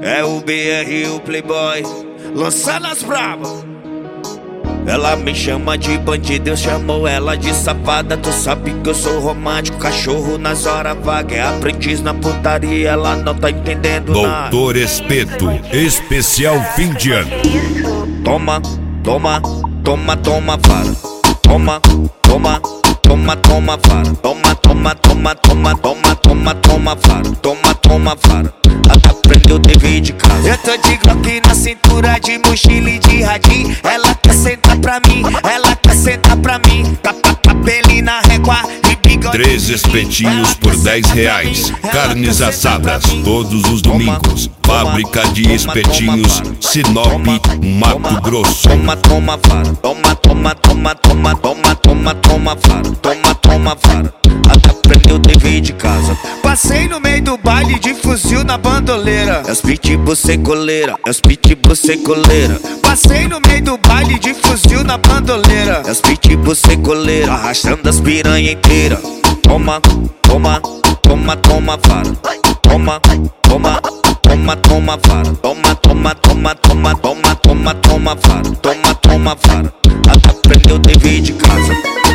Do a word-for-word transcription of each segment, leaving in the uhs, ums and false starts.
É o B R, o Playboy, lançando as brabas. Ela me chama de bandido, eu chamo ela de safada. Tu sabe que eu sou romântico, cachorro nas horas vagas. É aprendiz na putaria, ela não tá entendendo nada. Doutor Espeto, especial fim de ano. Toma, toma, toma, toma, vara. Toma, toma, toma, toma, vara. Toma, toma, toma, toma, toma, toma, toma, vara. Toma, toma, vara. Ela aprendeu dever de casa. Eu tô de Glock na cintura, de mochila e de radinho. Ela quer sentar pra mim, ela quer sentar pra mim. Cabelinho na régua e bigode. Três espetinhos por dez reais. Carnes assadas todos os domingos. Fábrica de espetinhos, Sinop, Mato Grosso. Toma, toma, vara. Toma, toma, toma, toma, toma, toma, toma, vara. Toma, toma, vara. Ela aprendeu dever de casa. Passei no meio do baile de fuzil na bandoleira. É os pitbull sem coleira, é os pitbull sem coleira. Passei no meio do baile de fuzil na bandoleira. É os pitbull sem coleira, arrastando as piranha inteira. Toma, toma, toma, toma, vara. Toma, toma, toma, toma, vara. Toma, toma, toma, toma, toma, toma, toma, vara. Toma, toma, vara. Ela aprendeu dever de casa.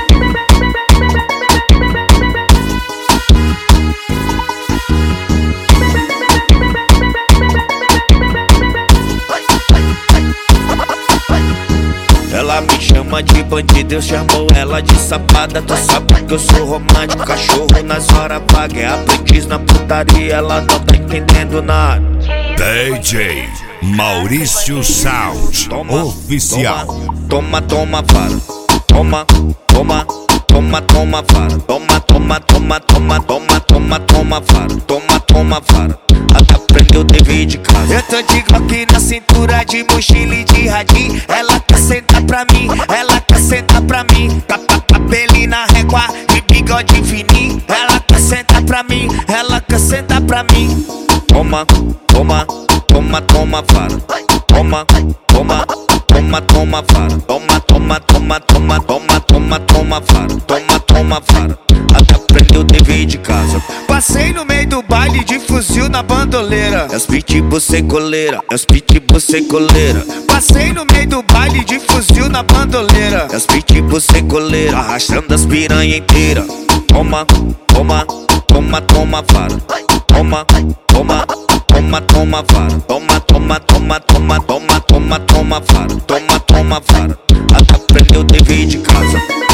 Ela me chama de bandido, eu chamo ela de safada. Tu sabe que eu sou romântico, cachorro nas horas vagas. É aprendiz na putaria, ela não tá entendendo nada. D J Maurício Sound, Toma, oficial. Toma, toma, vara. Toma, toma, toma, toma, vara. Toma, toma, toma, toma, toma, toma, toma, vara. Toma, toma, vara. Ela aprendeu dever de casa. Eu tô de Glock na cintura, de mochila e de radinho. Ela quer sentar pra mim, ela quer sentar pra mim. Cabelinho na régua e bigode fininho. Ela quer sentar pra mim, ela quer sentar pra mim. Toma, toma, toma, toma, vara. Toma, toma, toma, toma, vara. Toma, toma, toma, toma, toma, toma, toma, vara. Toma, toma, vara. Ela aprendeu dever de casa. Passei no meio do baile de fuzil na bandoleira. É os pitbull sem coleira, é os pitbull sem coleira. Passei no meio do baile de fuzil na bandoleira. É os pitbull sem coleira, arrastando as piranha inteira. Toma, toma, toma, toma, vara. Toma, toma, toma, toma, vara. Toma, toma, toma, toma, toma, toma, toma, vara. Toma, toma, vara. Ela aprendeu dever de casa.